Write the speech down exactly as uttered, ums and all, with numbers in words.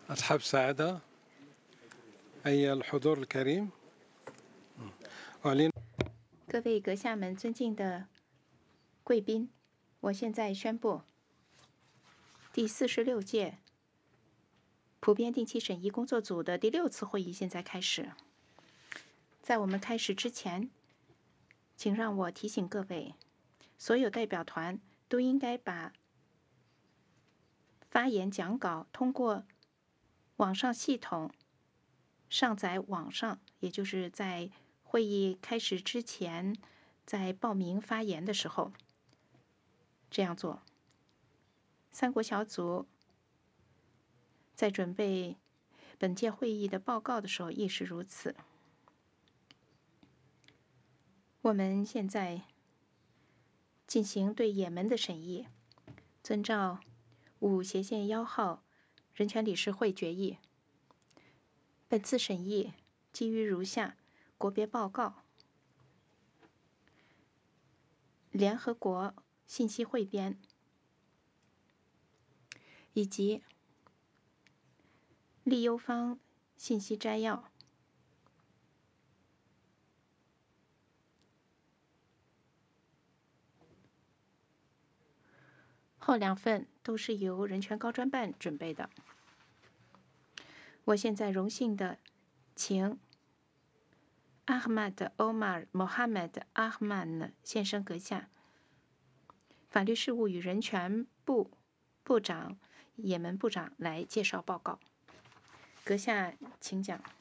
أصحاب السعادة أيها الحضور الكريم أعلن 各位阁下们，尊敬的贵宾，我现在宣布第四十六届普遍定期审议工作组的第六次会议现在开始。在我们开始之前，请让我提醒各位，所有代表团都应该把发言讲稿通过网上系统上载网上，也就是在会议开始之前，在报名发言的时候这样做。三国小组在准备本届会议的报告的时候亦是如此。我们现在进行对也门的审议，遵照五斜线幺号人权理事会决议。本次审议基于如下国别报告、联合国信息汇编以及利优方信息摘要。后两份都是由人权高专办准备的。我现在荣幸的请阿赫曼德·欧马尔·穆罕默德·阿赫曼先生阁下，法律事务与人权部部长、也门部长来介绍报告。阁下请讲。